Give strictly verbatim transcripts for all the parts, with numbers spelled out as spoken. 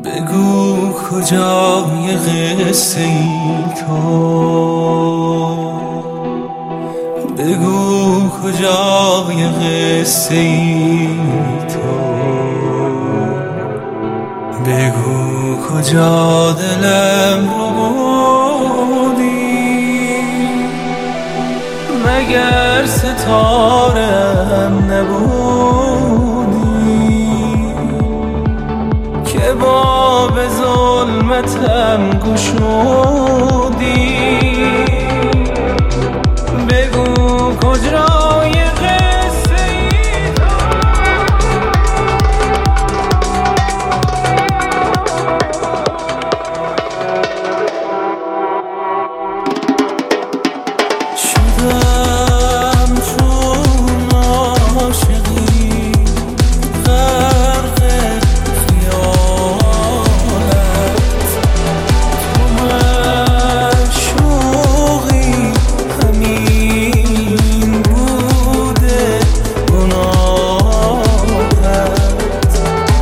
بگو کجای قصه ای تو، بگو کجای قصه ای تو، بگو کجا دلم رو بودی، مگر ستاره هم نبودی که باب ظلمتم گشودی. بگو کجای قصه ای تو، شدم چون عاشقی غرق خیالت، تو معشوقی همین بوده گناهت،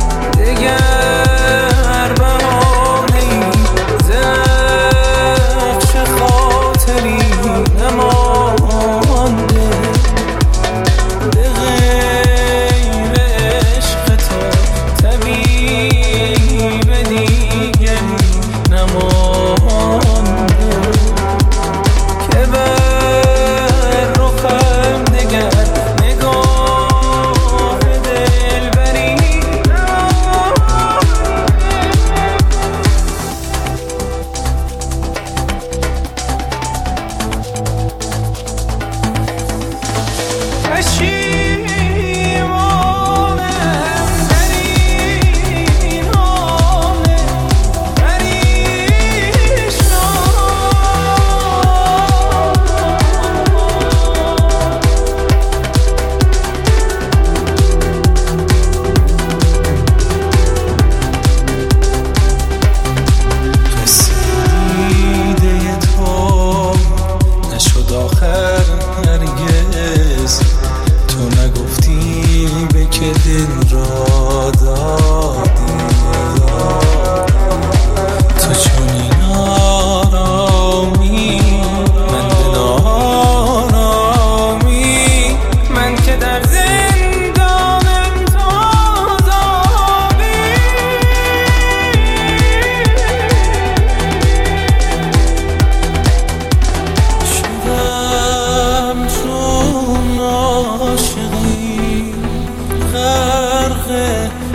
دگر بهانه‌ای ز نقش خاطری نمانده، به غیر عشق تو طبیب دیگری نمانده که بر رخم دگر نگاه دلبری پشیمانم در این حال پریشان. قصیده تو نشد آخر هرگز، تو نگفتی به که دل را دادی، تو چنین آرامی من به نارامی، من که در زندانم تو عذابی. شدم چون عاشقی غرق